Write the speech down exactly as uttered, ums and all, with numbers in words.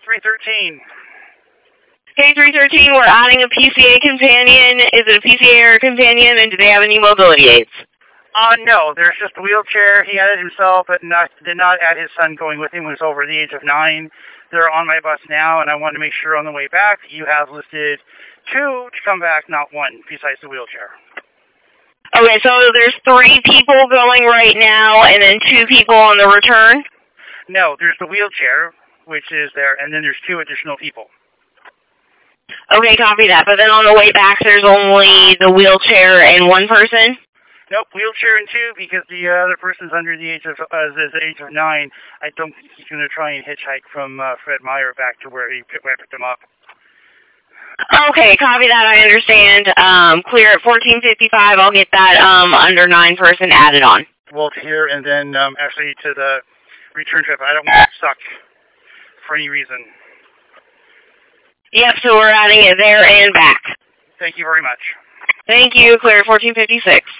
three thirteen. K three thirteen, we're adding a P C A companion. Is it a P C A or a companion, and do they have any mobility aids? Uh, no, there's just a wheelchair. He added himself, but not, did not add his son going with him, who was over the age of nine. They're on my bus now, and I wanted to make sure on the way back that you have listed two to come back, not one, besides the wheelchair. Okay, so there's three people going right now, and then two people on the return? No, there's the wheelchair, which is there, and then there's two additional people. Okay, copy that. But then on the way back, there's only the wheelchair and one person? Nope, wheelchair and two, because the other person's under the age of uh, is the age of nine. I don't think he's going to try and hitchhike from uh, Fred Meyer back to where he picked, where I picked him up. Okay, copy that. I understand. Um, clear at fourteen fifty-five. I'll get that um, under nine person added on. Well, to here and then um, actually to the return trip. I don't want to stuck for any reason. Yep, so we're adding it there and back. Thank you very much. Thank you. Clear at fourteen fifty-six.